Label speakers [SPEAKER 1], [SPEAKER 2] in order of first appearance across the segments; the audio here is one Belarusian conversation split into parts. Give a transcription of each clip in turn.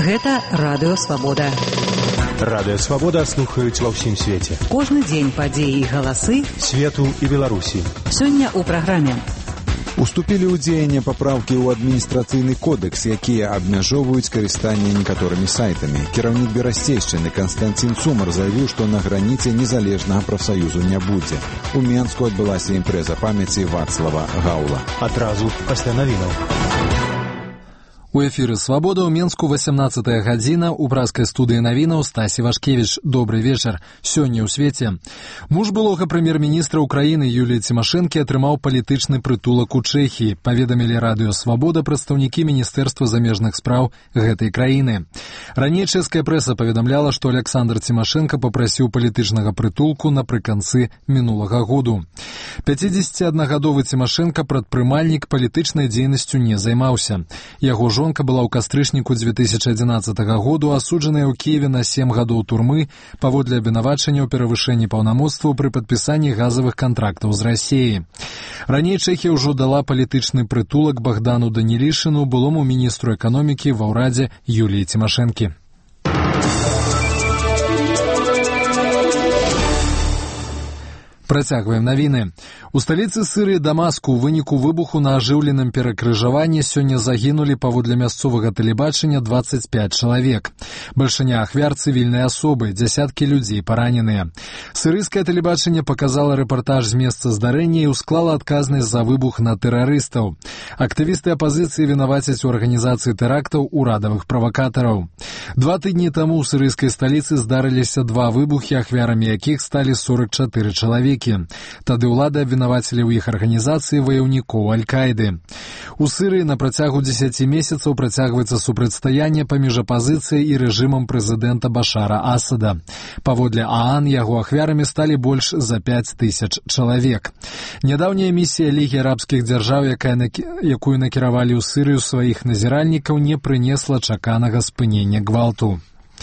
[SPEAKER 1] Гэта Радыё Свабода.
[SPEAKER 2] Радыё Свабода слухаюць ва ўсім свеце.
[SPEAKER 1] Кожны дзень падзеі і галасы
[SPEAKER 2] свету і Беларусі.
[SPEAKER 1] Сёння ў праграме.
[SPEAKER 3] Уступілі ў дзеянне папраўкі ў адміністрацыйны кодэкс, якія абмяжоўваюць карыстанне некаторымі сайтамі. Кіраўнік Берасцейшчыны Канстанцін Цумар заявіў, што на граніце незалежнага прафсаюзу не будзе. У Менску адбылася імпрэза памяці Вацлава Гаўла.
[SPEAKER 2] Адразу пасля навінаў.
[SPEAKER 4] У эфіры «Свабода» ў Менску 18-я гадзіна, у праскай студыі навінаў Стасі Вашкевіч. Добры вечар. Сёння ў свеце. Муж былога прэм'ер-міністра Украіны Юліі Цімашэнкі атрымаў палітычны прытулак у Чэхіі, паведамілі Радыё Свабода прадстаўнікі Міністэрства замежных спраў гэтай краіны. Раней чэшская прэса паведамляла, што Александр Цімашэнка папрасіў палітычнага прытулку напрыканцы мінулага году. 51-гадовы Цімашэнка прадпрымальнік палітычнай дзейнасцю не займаўся. Яго жонка была ў кастрычніку 2011 году асуджаная ў Кіеве на 7 гадоў турмы паводле абвінавачання ў перавышэнні паўнамоцтваў пры падпісанні газавых кантрактаў з Расіяй. Раней Чэхія ўжо дала палітычны прытулак Богдану Данілішыну, былому міністру эканомікі ва ўрадзе Юліі Цімашэнкі. Працягваем навіны. У сталіцы Сірыі Дамаску ў выніку выбуху на ажыўленым перакрыжаванні сёння загінулі паводле мясцовага тэлебачання 25 чалавек. Бальшыня ахвяр цывільныя асобы, дзясяткі людзей параненыя. Сірыйскае тэлебачанне паказала рэпартаж з месца здарэння і ўсклала адказнасць за выбух на тэрарыстаў. Актывісты апазіцыі вінавацяць у арганізацыі тэрактаў урадавых правакатараў. 2 тыдні таму ў сірыйскай сталіцы здарыліся 2 выбухі, ахвярамі якіх сталі 44 чалавекі. Тады ўлады абвінавацілі ў іх арганізацыі ваяўнікоў Аль-Каіды. У Сірыі на працягу 10 месяцаў працягваецца супрацьстаянне паміж апазіцыяй і рэжымам прэзідэнта Башара Асада. Паводле ААН яго ахвярамі сталі больш за 5000 чалавек. Нядаўняя місія Лігі арабскіх дзяржаў, якую накіравалі ў Сірыю сваіх назіральнікаў, не прынесла чаканага спынення гвалту.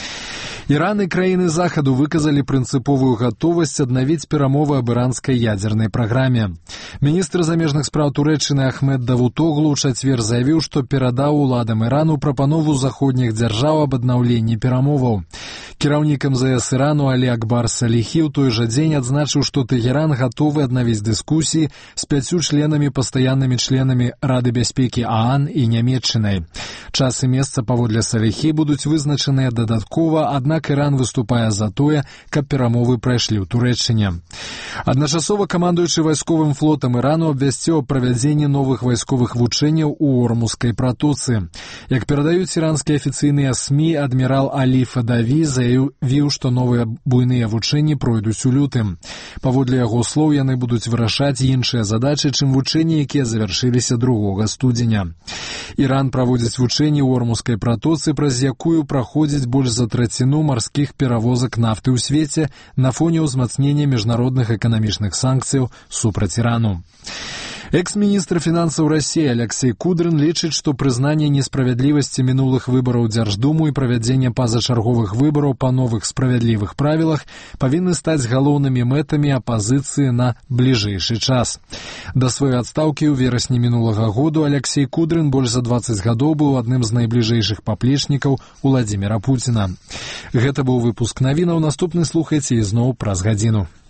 [SPEAKER 4] Іран і краіны захаду выказалі прынцыповую гатовасць аднавіць перамовы аб іранскай ядзернай праграме. Міністр замежных спраў Турэччыны Ахмед Давутоглу ў чацвер заявіў, што перадаў уладам Ірану прапанову заходніх дзяржаў аб аднаўленні перамоваў. Кіраўнік МЗС Ірану Алі Акбар Саліхі ў той жа дзень адзначыў, што Тэгеран гатовы аднавіць дыскусіі з 5 членамі пастаяннымі членамі Рады бяспекі ААН і Нямецчынай. Час і месца паводле Саліхі будуць вызначаныя дадаткова, аднак Іран выступае за тое, каб перамовы прайшлі ў Турэччыне. Адначасова камандуючы вайсковым флотам Ірану абвясціў аб правядзенні новых вайсковых вучэнняў у Ормузскай пратоцы. Як перадаюць іранскія афіцыйныя СМІ, адмірал Алі Фадаві заявіў, што новыя буйныя вучэнні пройдуць у лютым. Паводле яго слоў, яны будуць вырашаць іншыя задачы, чым вучэнні, якія завяршыліся 2 студзеня. Іран праводзіць вучэнні ў Ормузскай пратоцы, праз якую праходзіць больш за траціну марскіх перавозак нафты ў свеце на фоне ўзмацнення міжнародных эканамічных санкцыяў супраць Ірану. Экс-міністр фінансаў Расіі Алексей Кудрин лічыць, што прызнанне несправядлівасці мінулых выбараў Дзярждуму і правядзенне пазачарговых выбараў па новых справядлівых правілах павінны стаць галоўнымі мэтамі апазіцыі на бліжэйшы час. Да сваёй адстаўкі ў верасні мінулага году Алексей Кудрин больш за 20 гадоў быў адным з найбліжэйшых паплечнікаў Уладзіміра Пуціна. Гэта быў выпуск навінаў, наступны слухайце ізноў праз гадзіну.